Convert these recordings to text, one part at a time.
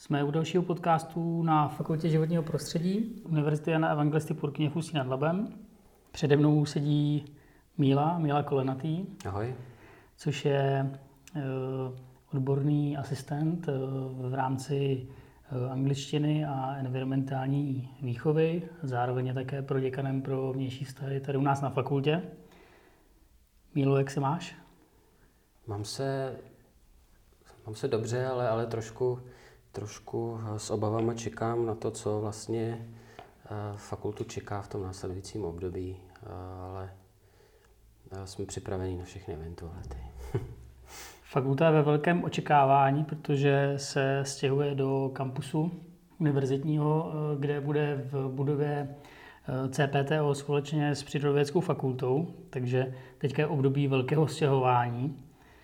Jsme u dalšího podcastu na Fakultě životního prostředí Univerzity Jana Evangelisty Purkyně v Ústí nad Labem. Přede mnou sedí Míla Kolenatý. Ahoj. Což je odborný asistent v rámci angličtiny a environmentální výchovy. Zároveň je také proděkanem pro vnější vztahy tady u nás na fakultě. Mílo, jak se máš? Mám se dobře, ale trošku s obavama čekám na to, co vlastně fakultu čeká v tom následujícím období, ale jsme připraveni na všechny eventuality. Fakulta je ve velkém očekávání, protože se stěhuje do kampusu univerzitního, kde bude v budově CPTO společně s Přírodovědeckou fakultou, takže teďka je období velkého stěhování.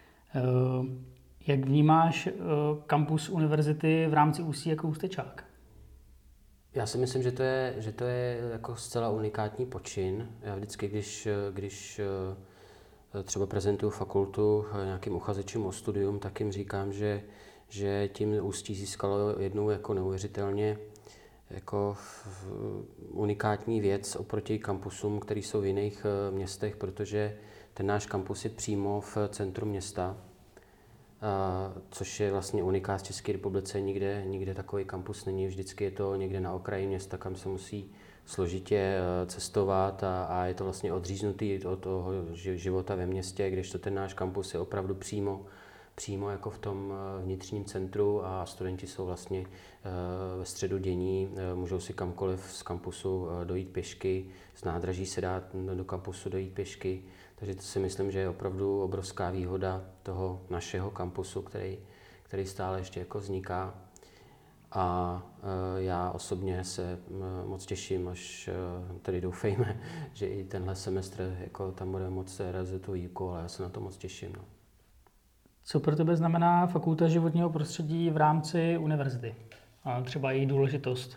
Jak vnímáš kampus univerzity v rámci Ústí jako Ústečák? Já si myslím, že to je jako zcela unikátní počin. Já vždycky, když třeba prezentuju fakultu nějakým uchazečům o studium, tak jim říkám, že tím Ústí získalo jednu jako neuvěřitelně jako unikátní věc oproti kampusům, které jsou v jiných městech, protože ten náš kampus je přímo v centru města, což je vlastně unikát v České republice. Nikde takový kampus není, vždycky je to někde na okraji města, kam se musí složitě cestovat a je to vlastně odříznutý od toho života ve městě, kdežto ten náš kampus je opravdu přímo jako v tom vnitřním centru a studenti jsou vlastně ve středu dění, můžou si kamkoliv z kampusu dojít pěšky, z nádraží se dát do kampusu dojít pěšky, takže to si myslím, že je opravdu obrovská výhoda toho našeho kampusu, který stále ještě jako vzniká. A já osobně se moc těším, až tady doufejme, že i tenhle semestr jako tam bude moc realizovat tu výuku, ale já se na to moc těším. No. Co pro tebe znamená Fakulta životního prostředí v rámci univerzity? A třeba její důležitost?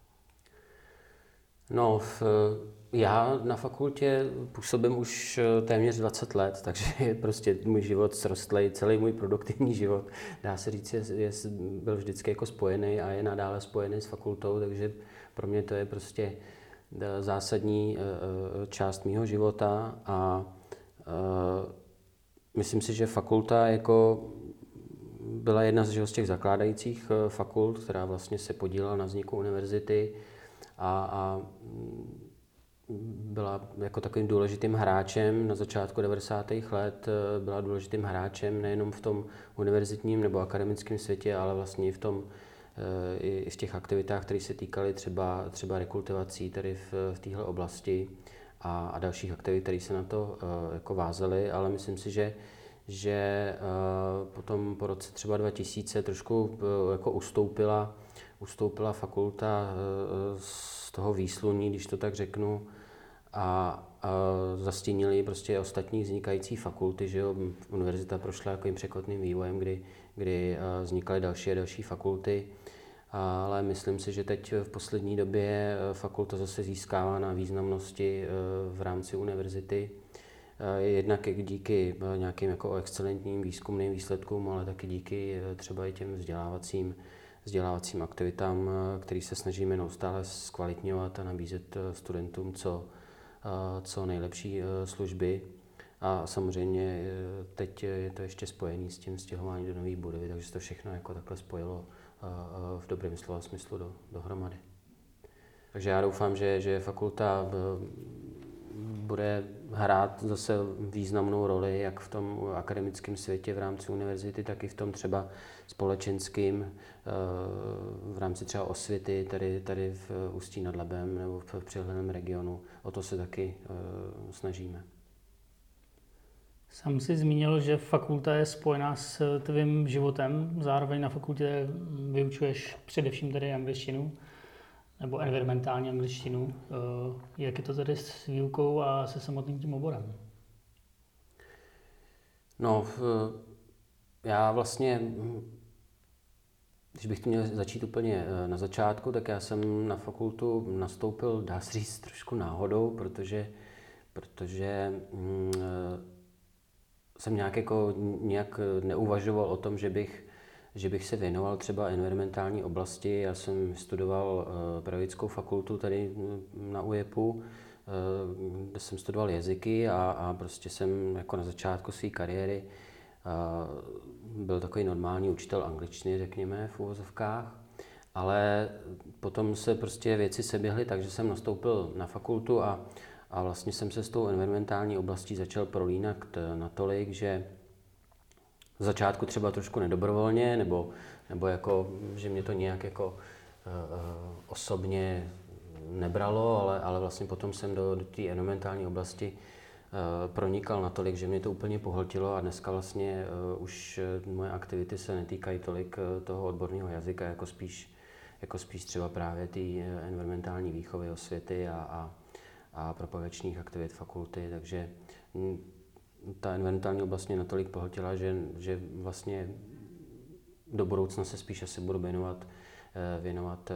No, já na fakultě působím už téměř 20 let, takže je prostě můj život srostlej, celý můj produktivní život, dá se říct, byl vždycky jako spojený a je nadále spojený s fakultou, takže pro mě to je prostě zásadní část mýho života a myslím si, že fakulta jako byla jedna z těch zakládajících fakult, která vlastně se podílela na vzniku univerzity a byla jako takovým důležitým hráčem na začátku 90. let, byla důležitým hráčem nejenom v tom univerzitním nebo akademickém světě, ale vlastně i v těch aktivitách, které se týkaly třeba rekultivací tady v téhle oblasti a dalších aktivit, které se na to jako vázaly, ale myslím si, že potom po roce třeba 2000 trošku jako ustoupila fakulta z toho výsluní, když to tak řeknu, a zastínili prostě ostatní vznikající fakulty, že jo. Univerzita prošla takovým překotným vývojem, kdy vznikaly další a další fakulty, ale myslím si, že teď v poslední době fakulta zase získává na významnosti v rámci univerzity. Jednak díky nějakým jako excelentním výzkumným výsledkům, ale taky díky třeba i těm vzdělávacím aktivitám, které se snažíme neustále zkvalitňovat a nabízet studentům co nejlepší služby. A samozřejmě teď je to ještě spojené s tím stěhováním do nové budovy, takže se to všechno jako takhle spojilo v dobrém slova smyslu dohromady. Takže já doufám, že fakulta bude hrát zase významnou roli jak v tom akademickém světě v rámci univerzity, tak i v tom třeba společenským, v rámci třeba osvěty tady v Ústí nad Labem nebo v přilehlém regionu. O to se taky snažíme. Sám jsi zmínil, že fakulta je spojená s tvým životem, zároveň na fakultě vyučuješ především tady angličtinu nebo environmentální angličtinu. Jak je to tady s výukou a se samotným tím oborem? No, já vlastně, když bych to měl začít úplně na začátku, tak já jsem na fakultu nastoupil, dá se říct, trošku náhodou, protože jsem nějak neuvažoval o tom, že bych že bych se věnoval třeba environmentální oblasti. Já jsem studoval pedagogickou fakultu tady na UJEPu, kde jsem studoval jazyky a prostě jsem jako na začátku své kariéry byl takový normální učitel angličtiny, řekněme, v uvozovkách. Ale potom se prostě věci seběhly, takže jsem nastoupil na fakultu a vlastně jsem se s tou environmentální oblastí začal prolínat natolik, že v začátku třeba trošku nedobrovolně, nebo jako, že mě to nějak jako osobně nebralo, ale vlastně potom jsem do té environmentální oblasti pronikal natolik, že mě to úplně pohltilo a dneska vlastně už moje aktivity se netýkají tolik toho odborného jazyka, jako spíš třeba právě té environmentální výchovy, osvěty a propagačních aktivit fakulty, takže ta environmentální oblast mě natolik pohltila, že vlastně do budoucna se spíš asi budu věnovat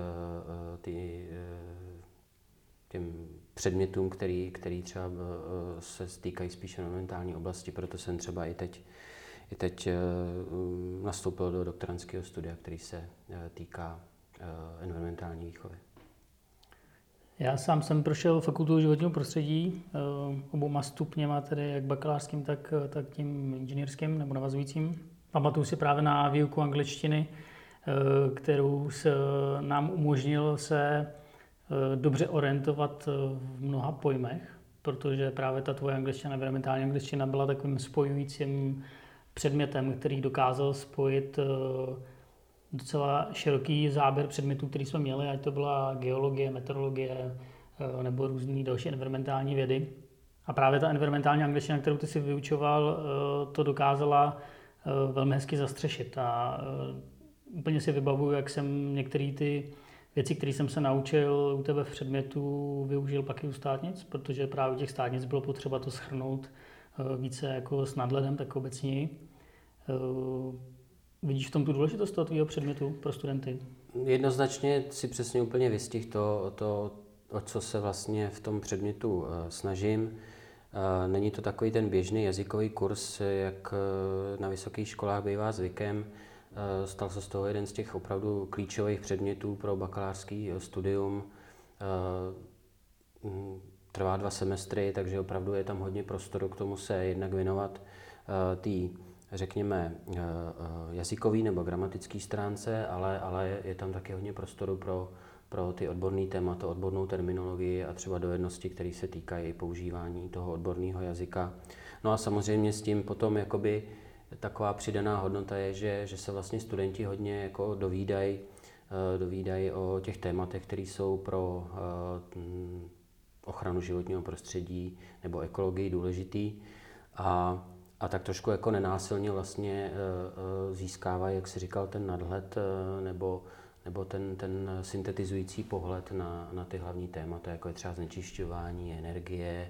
těm předmětům, který třeba se stýkají spíš environmentální oblasti, proto jsem třeba i teď nastoupil do doktorandského studia, který se týká environmentální výchovy. Já sám jsem prošel fakultu životního prostředí obouma stupněma, tedy jak bakalářským, tak tím inženýrským nebo navazujícím. Pamatuju si právě na výuku angličtiny, kterou nám umožnil se dobře orientovat v mnoha pojmech, protože právě ta tvoje angličtina, environmentální angličtina, byla takovým spojujícím předmětem, který dokázal spojit docela široký záběr předmětů, který jsme měli, ať to byla geologie, meteorologie nebo různé další environmentální vědy. A právě ta environmentální angličtina, kterou ty si vyučoval, to dokázala velmi hezky zastřešit. A úplně si vybavuju, jak jsem některé ty věci, které jsem se naučil u tebe v předmětu, využil pak i u státnic, protože právě u těch státnic bylo potřeba to shrnout více jako s nadhledem, tak obecněji. Vidíš v tom tu důležitost toho tvýho předmětu pro studenty? Jednoznačně si přesně úplně vystihl to, o co se vlastně v tom předmětu snažím. Není to takový ten běžný jazykový kurz, jak na vysokých školách bývá zvykem. Stal se z toho jeden z těch opravdu klíčových předmětů pro bakalářský studium. Trvá 2 semestry, takže opravdu je tam hodně prostoru k tomu se jednak věnovat řekněme, jazykový nebo gramatický stránce, ale je tam taky hodně prostoru pro ty odborné témata, odbornou terminologii a třeba dovednosti, které se týkají používání toho odborného jazyka. No a samozřejmě s tím potom jakoby taková přidaná hodnota je, že se vlastně studenti hodně jako dovídají o těch tématech, které jsou pro ochranu životního prostředí nebo ekologii důležitý. A tak trošku jako nenásilně vlastně získávají, jak jsi říkal, ten nadhled nebo ten syntetizující pohled na ty hlavní témata, jako je třeba znečišťování, energie,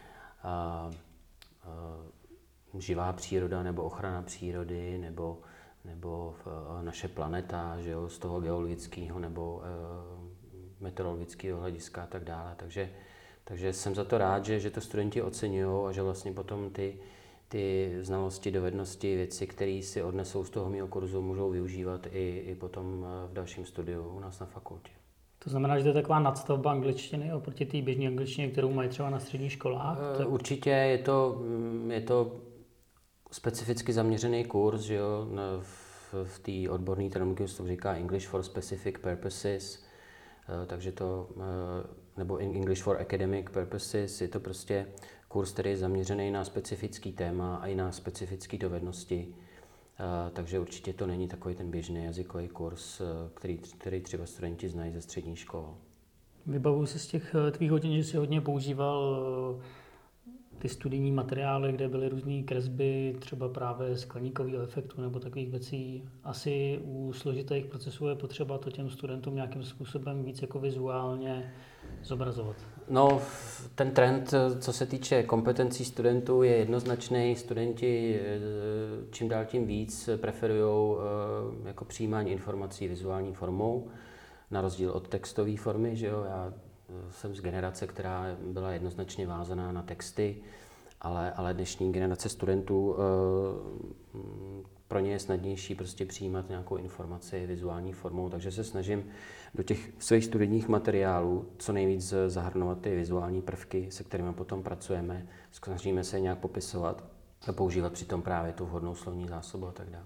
živá příroda nebo ochrana přírody nebo naše planeta, že jo, z toho geologického nebo meteorologického hlediska a tak dále. Takže jsem za to rád, že to studenti oceňují a že vlastně potom ty znalosti, dovednosti, věci, které si odnesou z toho mého kurzu, můžou využívat i potom v dalším studiu u nás na fakultě. To znamená, že to je taková nadstavba angličtiny oproti té běžné angličtině, kterou mají třeba na středních školách? Určitě je to specificky zaměřený kurz, že jo, v té odborné terminologii se to říká English for Specific Purposes, takže nebo English for Academic Purposes, je to prostě kurz, který je zaměřený na specifický téma a i na specifické dovednosti. Takže určitě to není takový ten běžný jazykový kurz, který třeba studenti znají ze střední školy. Vybavuji se z těch tvých hodin, že jsi hodně používal ty studijní materiály, kde byly různé kresby, třeba právě skleníkového efektu nebo takových věcí. Asi u složitých procesů je potřeba to těm studentům nějakým způsobem víc jako vizuálně zobrazovat. No, ten trend, co se týče kompetencí studentů, je jednoznačný. Studenti čím dál tím víc preferují jako přijímání informací vizuální formou, na rozdíl od textové formy, že jo. Já jsem z generace, která byla jednoznačně vázaná na texty ale dnešní generace studentů, pro ně je snadnější prostě přijímat nějakou informaci vizuální formou, takže se snažím do těch svých studijních materiálů co nejvíc zahrnovat ty vizuální prvky, se kterými potom pracujeme, snažíme se nějak popisovat a používat přitom právě tu vhodnou slovní zásobu a tak dále.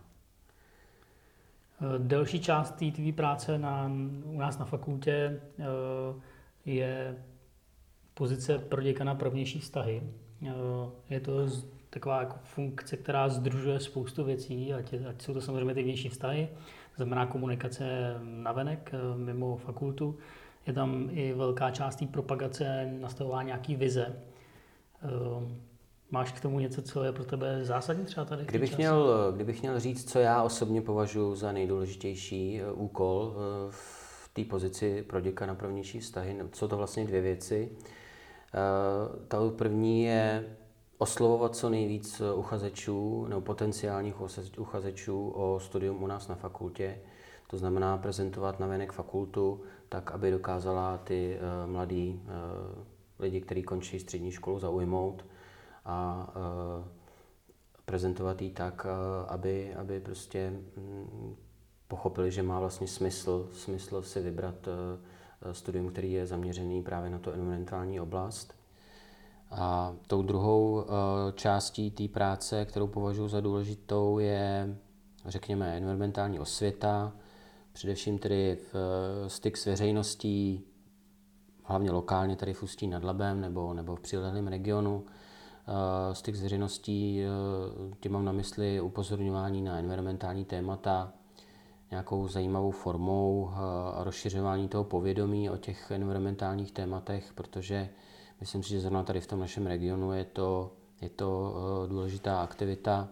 Další část té tvý práce u nás na fakultě je pozice proděkana pro vnější vztahy. Je to taková jako funkce, která sdružuje spoustu věcí, ať jsou to samozřejmě ty vnější vztahy, to znamená komunikace navenek, mimo fakultu. Je tam i velká část té propagace, nastavování nějaký vize. Máš k tomu něco, co je pro tebe zásadní třeba tady? Kdybych měl říct, co já osobně považuji za nejdůležitější úkol v té pozici proděkana pro vnější vztahy, jsou to vlastně dvě věci. Ta první je oslovovat co nejvíc uchazečů nebo potenciálních uchazečů o studium u nás na fakultě. To znamená prezentovat navenek fakultu tak, aby dokázala ty mladý lidi, kteří končí střední školu, zaujmout a prezentovat ji tak, aby prostě pochopili, že má vlastně smysl si vybrat studium, který je zaměřený právě na tu environmentální oblast. A tou druhou částí té práce, kterou považuji za důležitou, je, řekněme, environmentální osvěta, především tedy styk s veřejností, hlavně lokálně tady v Ústí nad Labem nebo v přilehlém regionu. Styk s veřejností, tím mám na mysli upozorňování na environmentální témata, nějakou zajímavou formou a rozšiřování toho povědomí o těch environmentálních tématech, protože myslím si, že zrovna tady v tom našem regionu je to důležitá aktivita.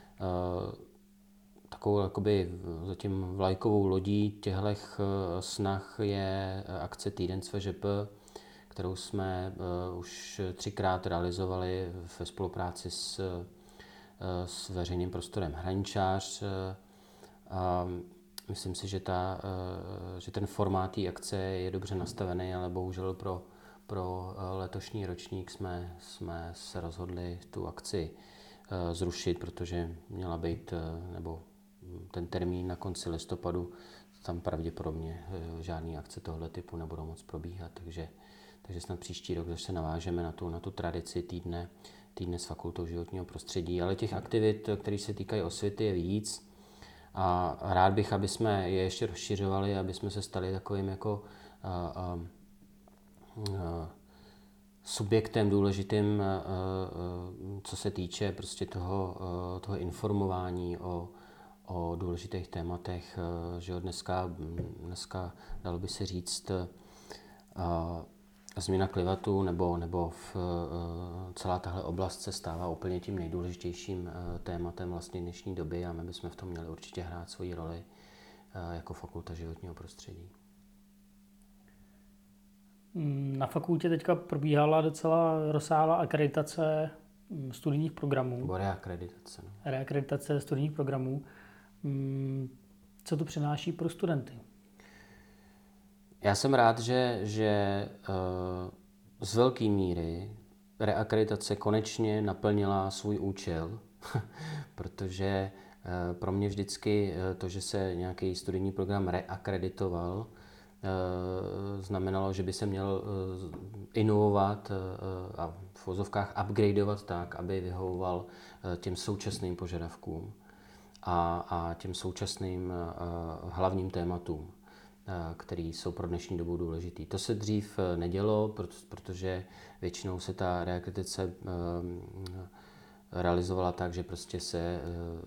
Takovou jakoby zatím vlajkovou lodí těchto snah je akce Týden SVŽP, kterou jsme už 3krát realizovali ve spolupráci s veřejným prostorem Hraničář. Myslím si, že ten formát té akce je dobře nastavený, ale bohužel pro letošní ročník jsme se rozhodli tu akci zrušit, protože měla být, nebo ten termín na konci listopadu, tam pravděpodobně žádný akce tohle typu nebudou moc probíhat, takže snad příští rok zase navážeme na tu tradici týdne s fakultou životního prostředí. Ale těch aktivit, které se týkají osvěty, je víc. A rád bych, aby jsme je ještě rozšiřovali, aby jsme se stali takovým jako subjektem důležitým, co se týče prostě toho informování o důležitých tématech, že od dneska dalo by se říct změna klimatu nebo celá tahle oblast se stává úplně tím nejdůležitějším tématem vlastně dnešní doby a my bychom v tom měli určitě hrát svoji roli jako fakulta životního prostředí. Na fakultě teďka probíhala docela rozsáhlá akreditace studijních programů. Nebo reakreditace. No. Reakreditace studijních programů. Co to přináší pro studenty? Já jsem rád, že z velké míry reakreditace konečně naplnila svůj účel, protože pro mě vždycky to, že se nějaký studijní program reakreditoval, znamenalo, že by se měl inovovat a v vozovkách upgradeovat tak, aby vyhovoval těm současným požadavkům a těm současným hlavním tématům, které jsou pro dnešní dobu důležitý. To se dřív nedělo, protože většinou se ta reakreditace realizovala tak, že prostě se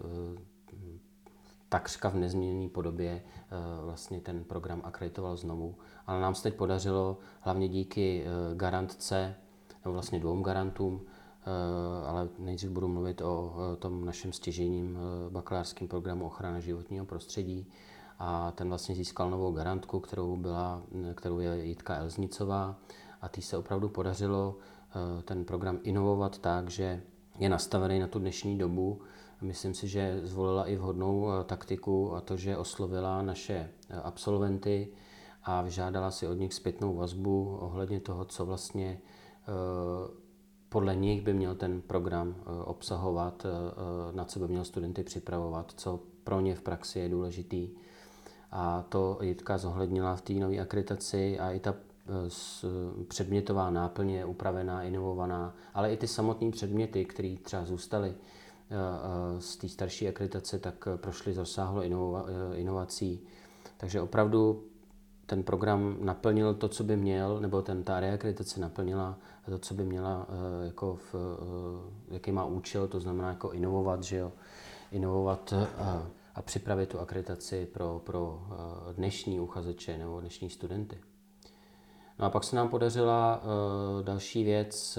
takřka v nezměněné podobě vlastně ten program akreditoval znovu. Ale nám se teď podařilo, hlavně díky garantce, nebo vlastně 2 garantům, ale nejdřív budu mluvit o tom našem stěžejním bakalářském programu ochrana životního prostředí. A ten vlastně získal novou garantku, kterou je Jitka Elznicová. A tý se opravdu podařilo ten program inovovat tak, že je nastavený na tu dnešní dobu. Myslím si, že zvolila i vhodnou taktiku a to, že oslovila naše absolventy a vyžádala si od nich zpětnou vazbu ohledně toho, co vlastně podle nich by měl ten program obsahovat, na co by měl studenty připravovat, co pro ně v praxi je důležitý. A to Jitka zohlednila v té nové akreditaci a i ta předmětová náplň je upravená, inovovaná, ale i ty samotné předměty, které třeba zůstaly z té starší akreditace, tak prošly rozsáhlou inovací. Takže opravdu ten program naplnil to, co by měl, nebo ta reakreditace naplnila to, co by měla, jako jaký má účel, to znamená jako inovovat, že jo? Inovovat a připravit tu akreditaci pro dnešní uchazeče nebo dnešní studenty. No a pak se nám podařila další věc,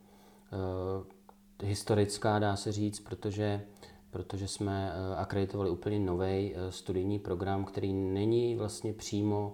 historická, dá se říct, protože jsme akreditovali úplně nový studijní program, který není vlastně přímo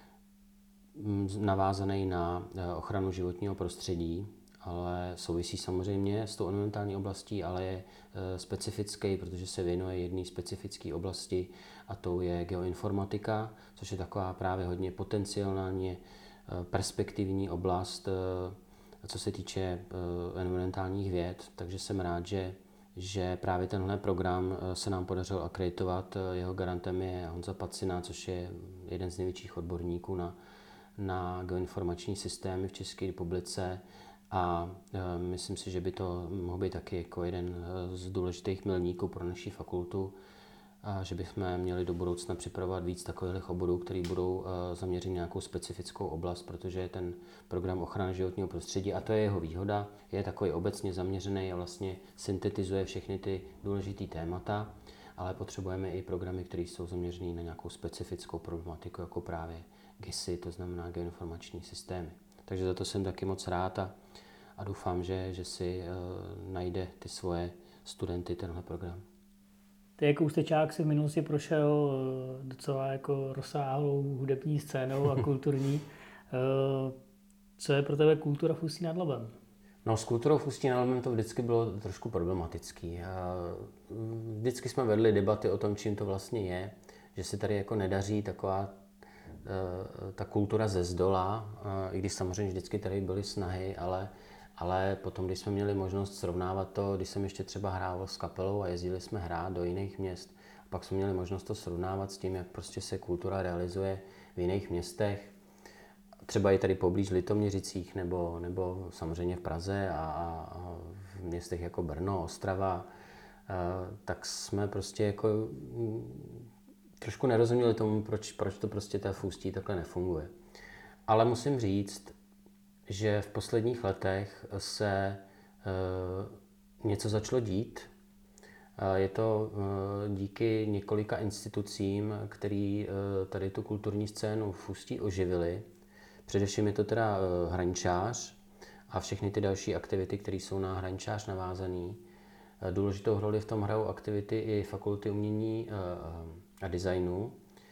navázaný na ochranu životního prostředí, ale souvisí samozřejmě s tou environmentální oblastí, ale je specifický, protože se věnuje jedné specifické oblasti a to je geoinformatika, což je taková právě hodně potenciálně perspektivní oblast, co se týče environmentálních věd, takže jsem rád, že právě tenhle program se nám podařilo akreditovat. Jeho garantem je Honza Pacina, což je jeden z největších odborníků na geoinformační systémy v České republice a myslím si, že by to mohl být taky jako jeden z důležitých milníků pro naši fakultu a že bychom měli do budoucna připravovat víc takových oborů, které budou zaměřeny na nějakou specifickou oblast, protože ten program ochrany životního prostředí, a to je jeho výhoda, je takový obecně zaměřený a vlastně syntetizuje všechny ty důležité témata, ale potřebujeme i programy, které jsou zaměřené na nějakou specifickou problematiku, jako právě GISy, to znamená geoinformační systémy. Takže za to jsem taky moc rád a doufám, že si najde ty svoje studenty tenhle program. Ty jako ústečák si v minulosti prošel docela jako rozsáhlou hudební scénou a kulturní. Co je pro tebe kultura v Ústí nad Labem? No, s kulturou v Ústí nad Labem to vždycky bylo trošku problematický. Vždycky jsme vedli debaty o tom, čím to vlastně je, že se tady jako nedaří taková ta kultura ze zdola, i když samozřejmě vždycky tady byly snahy, ale potom, když jsme měli možnost srovnávat to, když jsem ještě třeba hrával s kapelou a jezdili jsme hrát do jiných měst, pak jsme měli možnost to srovnávat s tím, jak prostě se kultura realizuje v jiných městech, třeba i tady poblíž Litoměřicích nebo samozřejmě v Praze a v městech jako Brno, Ostrava, tak jsme prostě jako trošku nerozuměli tomu, proč to prostě v Ústí takhle nefunguje. Ale musím říct, že v posledních letech se něco začalo dít. Je to díky několika institucím, které tady tu kulturní scénu v Ústí oživily. Především je to teda Hraničář a všechny ty další aktivity, které jsou na Hraničář navázané. Důležitou roli v tom hrajou aktivity i fakulty umění a designu.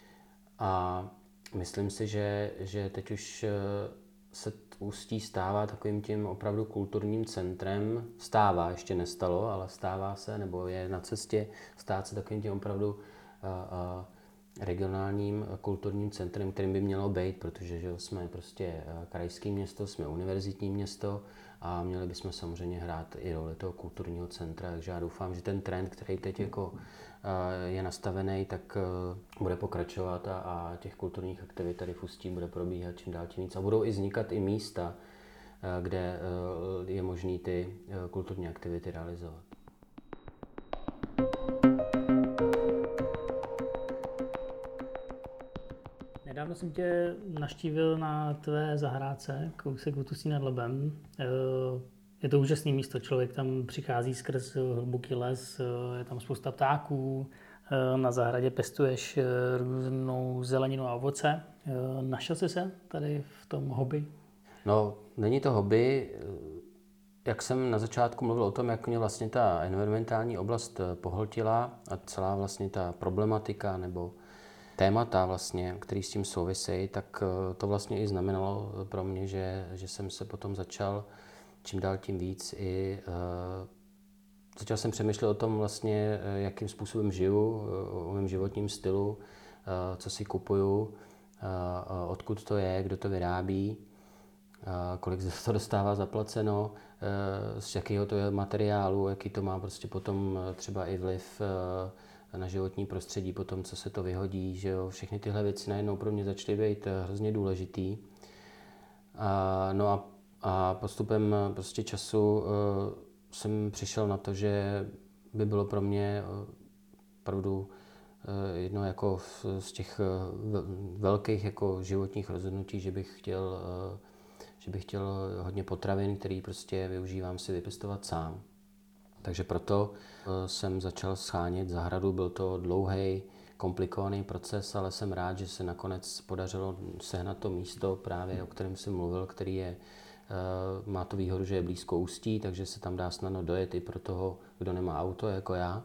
A myslím si, že teď už se Ústí stává takovým tím opravdu kulturním centrem. Stává, ještě nestalo, ale stává se, nebo je na cestě stát se takovým tím opravdu regionálním kulturním centrem, kterým by mělo být, protože že jsme prostě krajské město, jsme univerzitní město a měli bychom samozřejmě hrát i roli toho kulturního centra, takže já doufám, že ten trend, který teď jako je nastavený, tak bude pokračovat a těch kulturních aktivit tady v Ústí bude probíhat čím dál tím víc a budou i vznikat i místa, kde je možné ty kulturní aktivity realizovat. Nedávno jsem tě navštívil na tvé zahrádce, kousek od Ústí nad Labem. Je to úžasné místo, člověk tam přichází skrz hluboký les, je tam spousta ptáků, na zahradě pěstuješ různou zeleninu a ovoce. Našel jsi se tady v tom hobby? No, není to hobby. Jak jsem na začátku mluvil o tom, jak mě vlastně ta environmentální oblast pohltila a celá vlastně ta problematika nebo témata vlastně, který s tím souvisejí, tak to vlastně i znamenalo pro mě, že jsem se potom začal čím dál tím víc začal jsem přemýšlet o tom vlastně, jakým způsobem žiju, o mém životním stylu, co si kupuju, odkud to je, kdo to vyrábí. kolik se to dostává zaplaceno, z jakého to je materiálu, jaký to má prostě potom třeba i vliv na životní prostředí, potom co se to vyhodí, že jo, všechny tyhle věci najednou pro mě začaly být hrozně důležitý. A postupem prostě času jsem přišel na to, že by bylo pro mě opravdu jedno jako z těch velkých jako životních rozhodnutí, že bych chtěl hodně potravin, který prostě využívám si vypěstovat sám. Takže proto jsem začal shánět zahradu. Byl to dlouhý, komplikovaný proces, ale jsem rád, že se nakonec podařilo sehnat to místo, právě o kterém jsem mluvil, který má tu výhodu, že je blízko Ústí, takže se tam dá snadno dojet i pro toho, kdo nemá auto, jako já.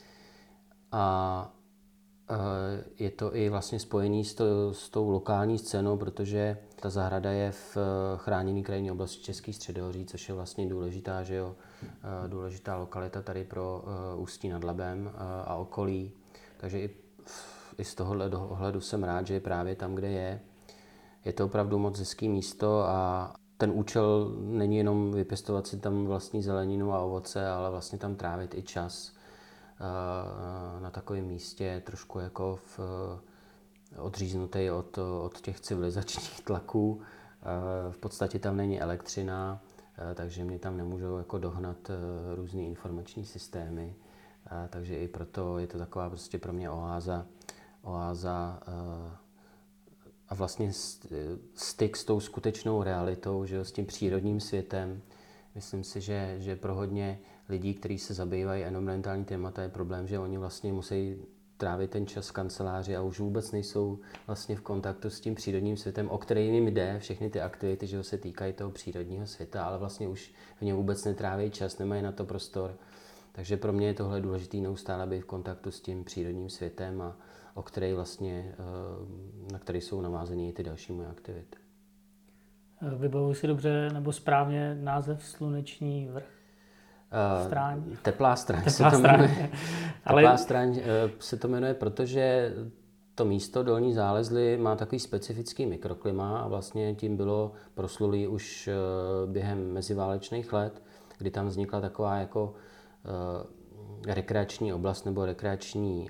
A je to i vlastně spojený s tou lokální scénou, protože ta zahrada je v chráněné krajinné oblasti Český středohoří, což je vlastně důležitá lokalita tady pro Ústí nad Labem a okolí. Takže i z tohohle ohledu jsem rád, že je právě tam, kde je. Je to opravdu moc hezký místo a ten účel není jenom vypěstovat si tam vlastní zeleninu a ovoce, ale vlastně tam trávit i čas na takovém místě, trošku jako odříznutý od těch civilizačních tlaků. V podstatě tam není elektřina, takže mě tam nemůžou jako dohnat různý informační systémy. Takže i proto je to taková prostě pro mě oáza a vlastně styk s tou skutečnou realitou, že jo, s tím přírodním světem. Myslím si, že pro hodně lidí, kteří se zabývají environmentální témata, je problém, že oni vlastně musí trávit ten čas v kanceláři a už vůbec nejsou vlastně v kontaktu s tím přírodním světem, o který jim jde, všechny ty aktivity, že se týkají toho přírodního světa, ale vlastně už v něm vůbec netráví čas, nemají na to prostor. Takže pro mě je tohle důležité neustále být v kontaktu s tím přírodním světem a o který vlastně, na který jsou navázané i ty další moje aktivity. Vybavuji si dobře nebo správně název Sluneční vrch? Stráň? Teplá stráň se to jmenuje. Teplá stráň se to jmenuje, protože to místo Dolní Zálezly má takový specifický mikroklima a vlastně tím bylo proslulý už během meziválečných let, kdy tam vznikla taková jako rekreační oblast nebo rekreační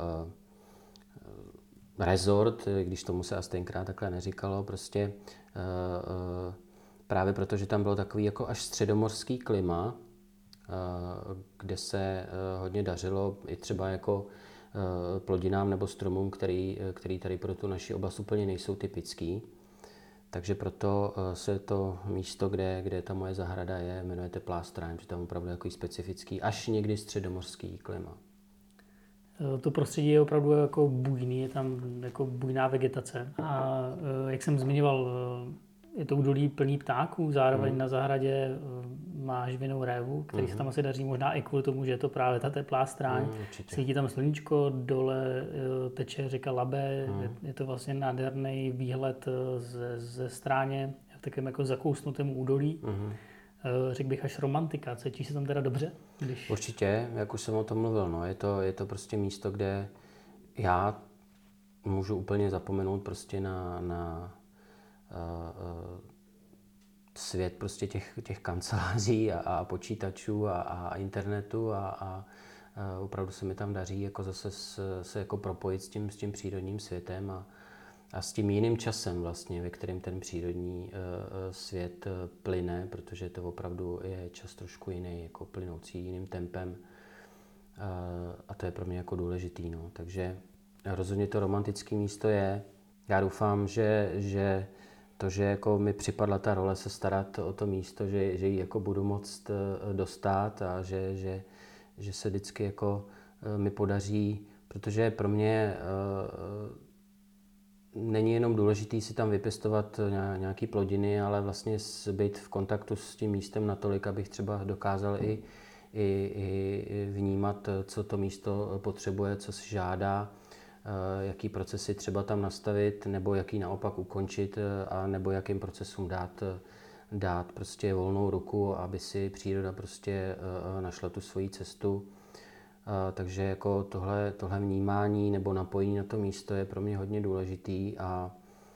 resort, když tomu se asi tenkrát takhle neříkalo, prostě právě protože tam bylo takový jako až středomorský klima, kde se hodně dařilo i třeba jako plodinám nebo stromům, který tady pro tu naši oblast úplně nejsou typický. Takže proto se to místo, kde ta moje zahrada je, jmenuje Teplá stráň, protože tam opravdu jako specifický, až někdy středomorský klima. To prostředí je opravdu jako bujný, je tam jako bujná vegetace. A jak jsem zmiňoval, je to údolí plný ptáků, zároveň na zahradě máš vinnou révu, který se tam asi daří možná i kvůli tomu, že je to právě ta teplá stráň. Svítí tam sluníčko, dole teče řeka Labe, je to vlastně nádherný výhled ze stráně v takovém jako zakousnutém údolí. Řekl bych až romantika. Cítíš se tam teda dobře? Určitě, jak už jsem o tom mluvil, no, je to prostě místo, kde já můžu úplně zapomenout prostě na svět prostě těch kanceláří a počítačů a internetu a opravdu se mi tam daří jako zase se jako propojit s tím přírodním světem a s tím jiným časem vlastně, ve kterém ten přírodní svět plyne, protože to opravdu je čas trošku jiný, jako plynoucí jiným tempem a to je pro mě jako důležitý, no. Takže rozhodně to romantické místo je. Já doufám, že to, že jako mi připadla ta role se starat o to místo, že ji jako budu moct dostat a že se vždycky jako mi podaří, protože pro mě není jenom důležitý si tam vypěstovat nějaký plodiny, ale vlastně být v kontaktu s tím místem natolik, abych třeba dokázal i vnímat, co to místo potřebuje, co si žádá, jaký procesy třeba tam nastavit, nebo jaký naopak ukončit, a nebo jakým procesům dát prostě volnou ruku, aby si příroda prostě našla tu svoji cestu. Takže jako tohle vnímání nebo napojení na to místo je pro mě hodně důležitý a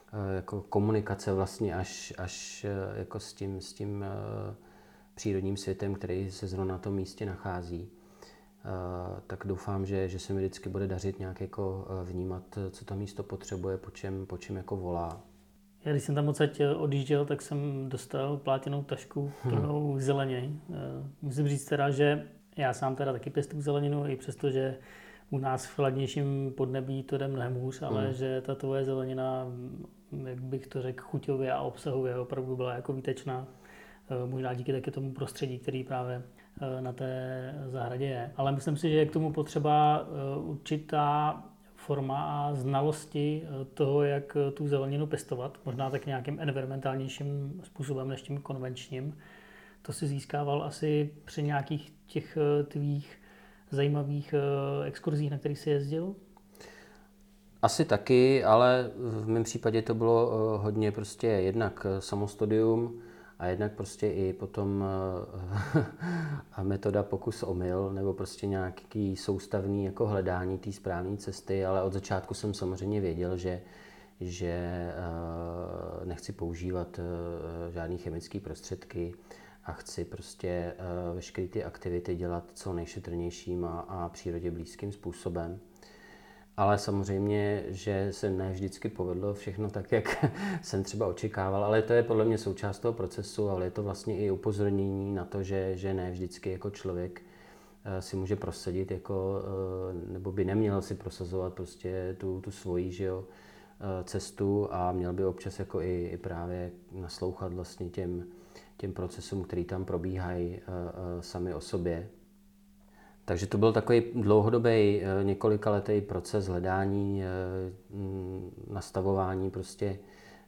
jako komunikace vlastně až jako s tím přírodním světem, který se zrovna na tom místě nachází. Tak doufám, že se mi vždycky bude dařit nějak jako vnímat, co to místo potřebuje, po čem jako volá. Já když jsem tam odsaď odjížděl, tak jsem dostal plátěnou tašku plnou zeleně. Musím říct teda, že já sám teda taky pěstuju zeleninu, i přesto, že u nás v chladnějším podnebí to jde mnohem hůř, ale že ta tvoje zelenina, jak bych to řekl, chuťově a obsahově opravdu byla jako výtečná. Možná díky taky tomu prostředí, který právě na té zahradě je. Ale myslím si, že je k tomu potřeba určitá forma a znalosti toho, jak tu zeleninu pěstovat. Možná tak nějakým environmentálnějším způsobem než tím konvenčním. To si získával asi při nějakých těch tvých zajímavých exkurzích, na kterých jsi jezdil? Asi taky, ale v mém případě to bylo hodně prostě jednak samostudium a jednak prostě i potom metoda pokus omyl nebo prostě nějaký soustavný jako hledání té správné cesty, ale od začátku jsem samozřejmě věděl, že nechci používat žádný chemické prostředky a chci prostě veškeré ty aktivity dělat co nejšetrnějším a přírodě blízkým způsobem. Ale samozřejmě, že se ne vždycky povedlo všechno tak, jak jsem třeba očekával, ale to je podle mě součást toho procesu, ale je to vlastně i upozornění na to, že ne vždycky jako člověk si může prosadit, jako, nebo by neměl si prosazovat prostě tu svoji, že jo, cestu a měl by občas jako i právě naslouchat vlastně těm procesům, který tam probíhají sami o sobě. Takže to byl takový dlouhodobý několikaletý proces hledání, nastavování prostě.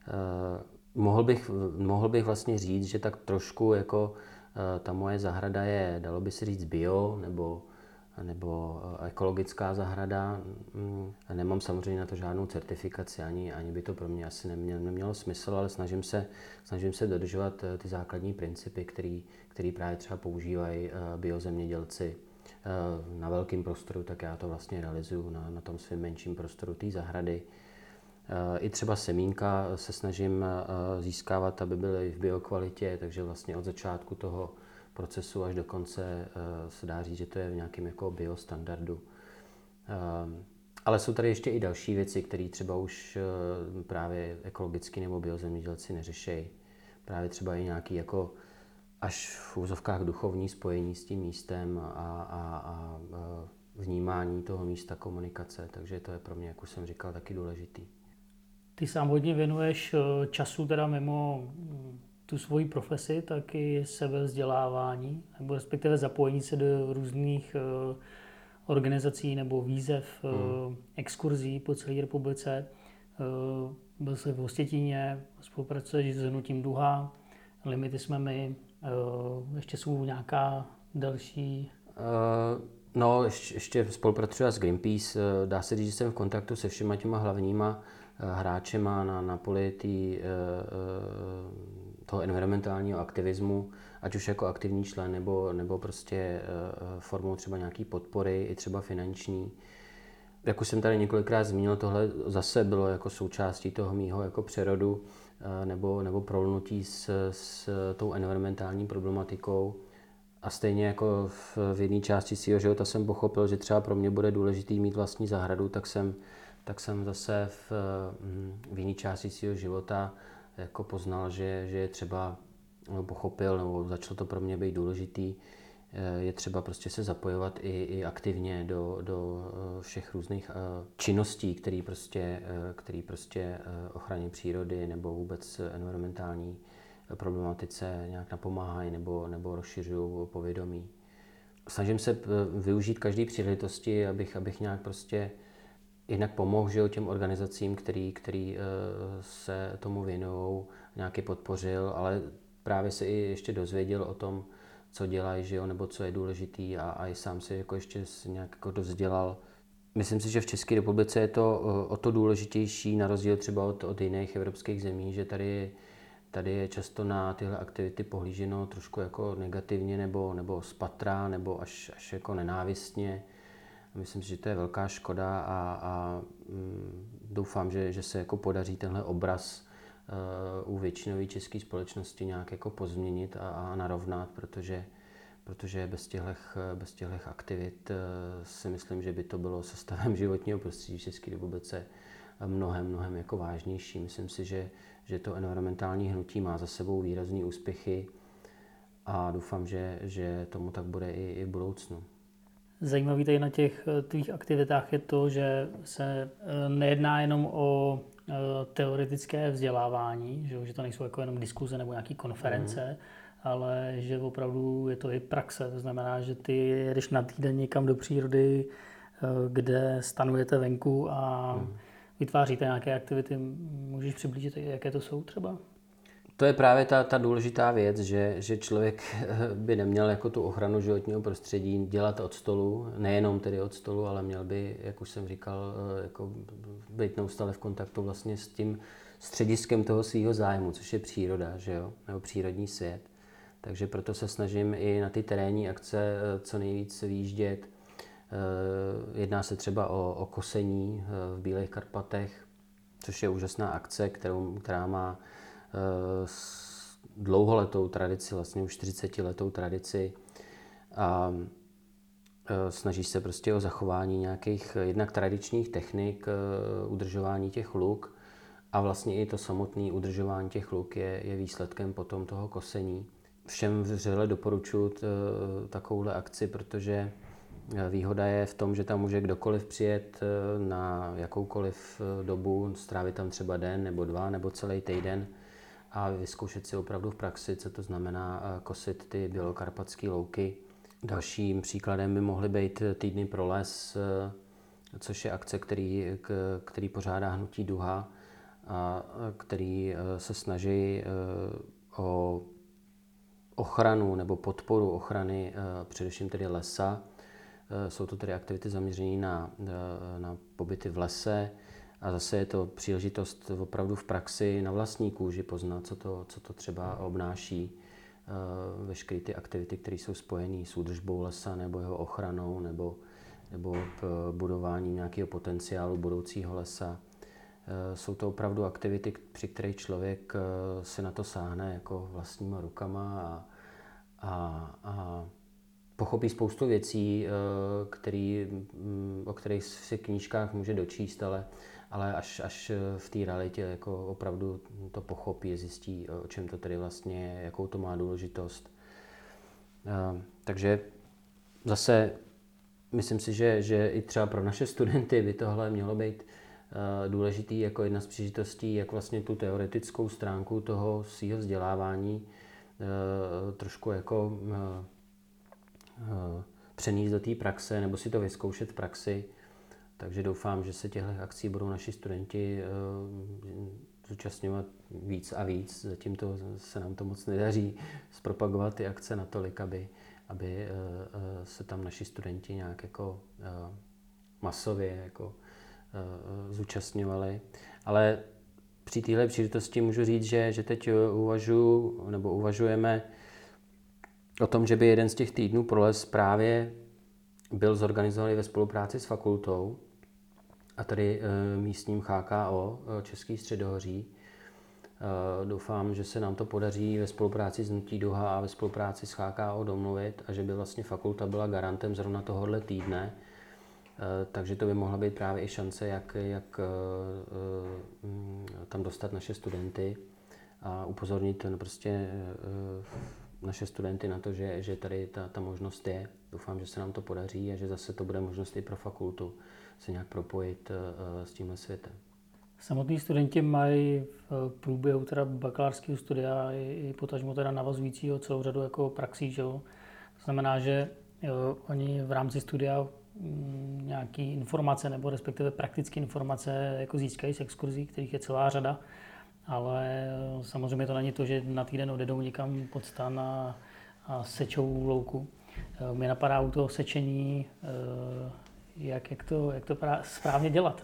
Mohl bych vlastně říct, že tak trošku jako ta moje zahrada je, dalo by se říct, bio nebo ekologická zahrada. Nemám samozřejmě na to žádnou certifikaci, ani by to pro mě asi nemělo smysl, ale snažím se dodržovat ty základní principy, který právě třeba používají biozemědělci na velkém prostoru, tak já to vlastně realizuju na tom svém menším prostoru té zahrady. I třeba semínka se snažím získávat, aby byly v biokvalitě, takže vlastně od začátku toho procesu až do konce se dá říct, že to je v nějakém jako biostandardu. Ale jsou tady ještě i další věci, které třeba už právě ekologicky nebo biozemědělci neřešejí. Právě třeba i nějaký jako až v úzovkách duchovní spojení s tím místem a vnímání toho místa, komunikace, takže to je pro mě, jak už jsem říkal, taky důležitý. Ty sám hodně věnuješ času teda mimo tu svoji profesi, tak i sebevzdělávání, nebo respektive zapojení se do různých organizací nebo výzev, exkurzí po celé republice. Byl jsi v Hostětíně, spolupracuješ s hnutím Duha, Limity jsme my, ještě jsou nějaká další? No, ještě spolupracuji s Greenpeace. Dá se říct, že jsem v kontaktu se všema těma hlavníma hráčema na poli toho environmentálního aktivismu, ať už jako aktivní člen, nebo prostě formou třeba nějaký podpory, i třeba finanční. Jak už jsem tady několikrát zmínil, tohle zase bylo jako součástí toho mýho jako přerodu nebo prolnutí s tou environmentální problematikou. A stejně jako v jedné části svého života jsem pochopil, že třeba pro mě bude důležitý mít vlastní zahradu, tak jsem zase v jiné části svého života jako poznal, že je třeba, nebo pochopil, nebo začalo to pro mě být důležitý, je třeba prostě se zapojovat i aktivně do všech různých činností, který prostě ochraně přírody nebo vůbec environmentální problematice nějak napomáhají nebo rozšiřují povědomí. Snažím se využít každé příležitosti, abych nějak prostě jednak pomohl těm organizacím, který se tomu věnují, nějak je podpořil, ale právě se i ještě dozvěděl o tom, co dělají, že jo, nebo co je důležitý a i sám si jako ještě nějak jako dozdělal. Myslím si, že v České republice je to o to důležitější, na rozdíl třeba od jiných evropských zemí, že tady je často na tyhle aktivity pohlíženo trošku jako negativně nebo spatra, nebo až jako nenávistně. Myslím si, že to je velká škoda a doufám, že se jako podaří tenhle obraz u většinové české společnosti nějak jako pozměnit a narovnat, protože bez těchto aktivit si myslím, že by to bylo se stavem životního prostředí v České republice mnohem jako vážnější. Myslím si, že to environmentální hnutí má za sebou výrazný úspěchy a doufám, že tomu tak bude i v budoucnu. Zajímavý tady na těch tvých aktivitách je to, že se nejedná jenom o teoretické vzdělávání, že to nejsou jako jenom diskuze nebo nějaké konference, ale že opravdu je to i praxe. To znamená, že ty jedeš na týden někam do přírody, kde stanujete venku a vytváříte nějaké aktivity. Můžeš přiblížit, jaké to jsou třeba? To je právě ta důležitá věc, že člověk by neměl jako tu ochranu životního prostředí dělat od stolu, nejenom tedy od stolu, ale měl by, jak už jsem říkal, jako být neustále v kontaktu vlastně s tím střediskem toho svého zájmu, což je příroda, že jo? Nebo přírodní svět. Takže proto se snažím i na ty terénní akce co nejvíc vyjíždět. Jedná se třeba o kosení v Bílých Karpatech, což je úžasná akce, která má dlouholetou tradici, vlastně už 40letou tradici a snaží se prostě o zachování nějakých jednak tradičních technik, udržování těch luk a vlastně i to samotné udržování těch luk je výsledkem potom toho kosení. Všem vřele doporučuji takovouhle akci, protože výhoda je v tom, že tam může kdokoliv přijet na jakoukoliv dobu, strávit tam třeba den nebo dva nebo celý týden a vyzkoušet si opravdu v praxi, co to znamená kosit ty bělokarpatské louky. Dalším příkladem by mohly být Týdny pro les, což je akce, který pořádá Hnutí Duha a který se snaží o ochranu nebo podporu ochrany především tedy lesa. Jsou to tedy aktivity zaměřené na pobyty v lese a zase je to příležitost opravdu v praxi na vlastní kůži poznat, co to třeba obnáší veškeré ty aktivity, které jsou spojené s údržbou lesa nebo jeho ochranou nebo budování nějakého potenciálu budoucího lesa. Jsou to opravdu aktivity, při kterých člověk se na to sáhne jako vlastníma rukama a pochopí spoustu věcí, o kterých si v knížkách může dočíst, ale až v té realitě jako opravdu to pochopí, zjistí, o čem to tedy vlastně je, jakou to má důležitost. Takže zase myslím si, že i třeba pro naše studenty by tohle mělo být důležitý jako jedna z příležitostí, jak vlastně tu teoretickou stránku toho svého vzdělávání trošku jako přenést do té praxe nebo si to vyzkoušet v praxi. Takže doufám, že se těchto akcí budou naši studenti zúčastňovat víc a víc. Zatím se nám to moc nedaří zpropagovat ty akce natolik, aby se tam naši studenti nějak jako masově jako zúčastňovali. Ale při téhle příležitosti můžu říct, že teď uvažujeme o tom, že by jeden z těch týdnů pro les právě byl zorganizovaný ve spolupráci s fakultou a tady místním HKO Český středohoří. Doufám, že se nám to podaří ve spolupráci s Hnutí Duha a ve spolupráci s HKO domluvit a že by vlastně fakulta byla garantem zrovna tohohle týdne. Takže to by mohla být právě i šance, jak tam dostat naše studenty a upozornit prostě naše studenty na to, že tady ta možnost je. Doufám, že se nám to podaří a že zase to bude možnost i pro fakultu se nějak propojit s tímhle světem. Samotní studenti mají v průběhu teda bakalářského studia i potažmo teda navazujícího celou řadu jako praxí, že jo? To znamená, že oni v rámci studia nějaké informace nebo respektive praktické informace jako získají z exkurzí, kterých je celá řada, ale samozřejmě to není to, že na týden odjedou někam pod stan a sečou louku. Mě napadá u toho sečení, jak to správně dělat.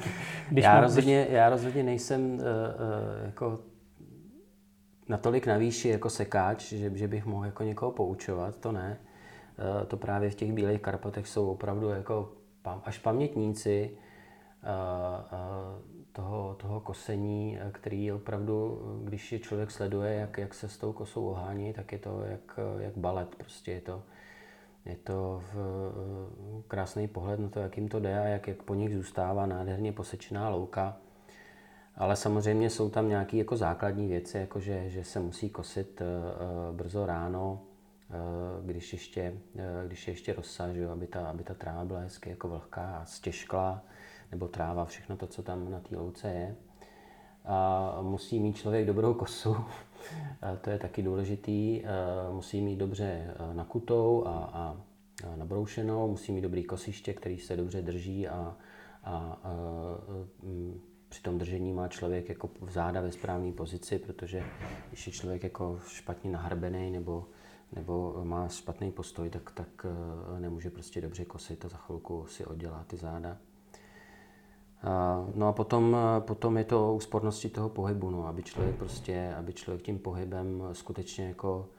Já rozhodně nejsem jako natolik na výši jako sekáč, že bych mohl jako někoho poučovat, to ne. To právě v těch Bílých Karpatech jsou opravdu jako až pamětníci toho kosení, který opravdu, když je člověk sleduje, jak se s tou kosou ohání, tak je to jak balet. Prostě je to krásný pohled na to, jak jim to jde a jak po nich zůstává nádherně posečená louka. Ale samozřejmě jsou tam nějaké jako základní věci, jako že se musí kosit brzo ráno, když je ještě rosa, že jo, aby ta tráva byla hezky jako vlhká a stěžklá, nebo tráva, všechno to, co tam na té louce je. A musí mít člověk dobrou kosu, to je taky důležitý. Musí mít dobře nakutou a nabroušenou, musí mít dobrý kosiště, který se dobře drží a při tom držení má člověk jako záda ve správné pozici, protože když je člověk jako špatně nahrbený nebo má špatný postoj, tak nemůže prostě dobře kosit a za chvilku si oddělá ty záda. No a potom je to o úspornosti toho pohybu, no, aby člověk tím pohybem skutečně jako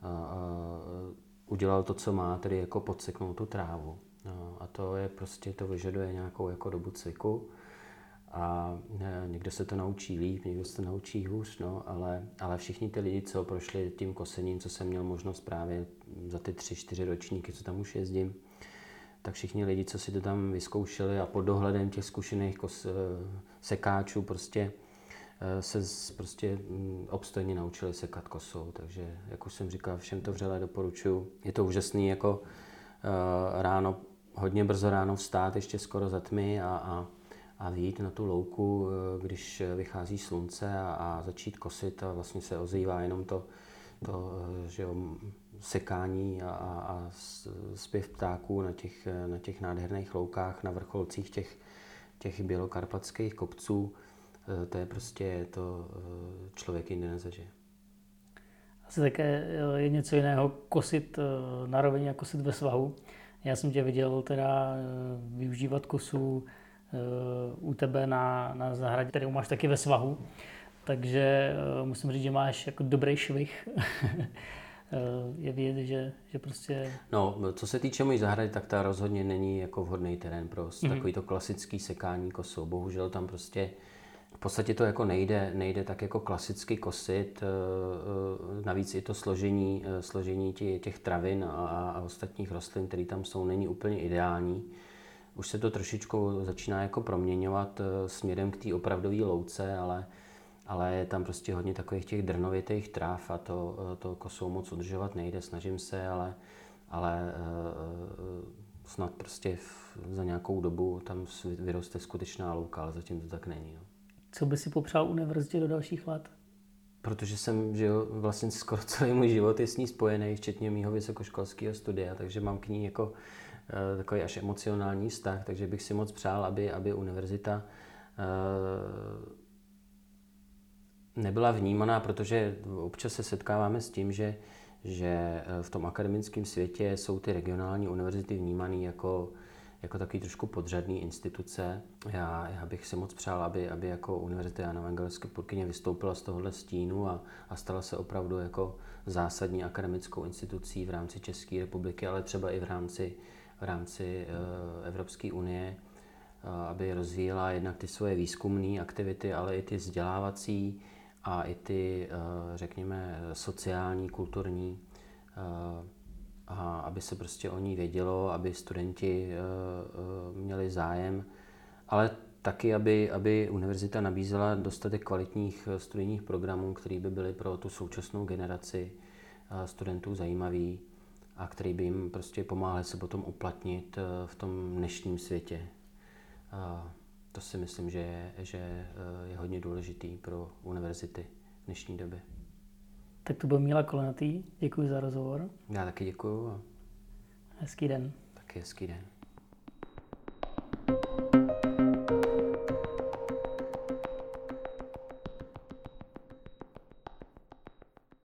udělal to, co má, tedy jako podseknout tu trávu. No, a to vyžaduje nějakou jako dobu cviku. A někdo se to naučí líp, někdo se to naučí hůř, no, ale všichni ty lidi, co prošli tím kosením, co jsem měl možnost právě za ty 3-4 ročníky, co tam už jezdím, tak všichni lidi, co si to tam vyzkoušeli a pod dohledem těch zkušených sekáčů se obstojně naučili sekat kosou. Takže, jak už jsem říkal, všem to vřele doporučuji. Je to úžasný jako ráno, hodně brzo ráno vstát, ještě skoro za tmy a vyjít na tu louku, když vychází slunce a začít kosit a vlastně se ozývá jenom to že jo, sekání a zpěv ptáků na těch nádherných loukách, na vrcholcích těch bělokarpatských kopců. To je prostě, to člověk jindy nezažije. Asi také je něco jiného kosit na rovině a kosit ve svahu. Já jsem tě viděl teda využívat kosu u tebe na zahradě, kterou máš taky ve svahu. Takže musím říct, že máš jako dobrý švih. Je vidět, že prostě... No, co se týče mojí zahrady, tak ta rozhodně není jako vhodný terén pro takovýto klasický sekání kosou. Bohužel tam prostě v podstatě to jako nejde tak jako klasicky kosit. Navíc i to složení těch travin a ostatních rostlin, které tam jsou, není úplně ideální. Už se to trošičku začíná jako proměňovat směrem k té opravdové louce, ale je tam prostě hodně takových těch drnovitých tráv a to kosou moc udržovat nejde. Snažím se, ale snad prostě za nějakou dobu tam vyroste skutečná louka, ale zatím to tak není. No. Co by si popřál univerzitě do dalších let? Protože jsem žil vlastně skoro celý můj život je s ní spojený, včetně mýho vysokoškolského studia, takže mám k ní jako takový až emocionální vztah, takže bych si moc přál, aby univerzita nebyla vnímaná, protože občas se setkáváme s tím, že v tom akademickém světě jsou ty regionální univerzity vnímané jako takový trošku podřadný instituce. Já bych si moc přál, aby jako Univerzita Jana Evangelské Purkyně vystoupila z tohohle stínu a stala se opravdu jako zásadní akademickou institucí v rámci České republiky, ale třeba i v rámci Evropské unie, aby rozvíjela jednak ty svoje výzkumné aktivity, ale i ty vzdělávací a i ty, řekněme, sociální, kulturní, a aby se prostě o ní vědělo, aby studenti měli zájem, ale taky, aby univerzita nabízela dostatek kvalitních studijních programů, které by byly pro tu současnou generaci studentů zajímavý a který by jim prostě pomáhali se potom uplatnit v tom dnešním světě. To si myslím, že je hodně důležitý pro univerzity v dnešní době. Tak to byl Míla Kolenatý. Děkuji za rozhovor. Já taky děkuju. Hezký den. Taky hezký den.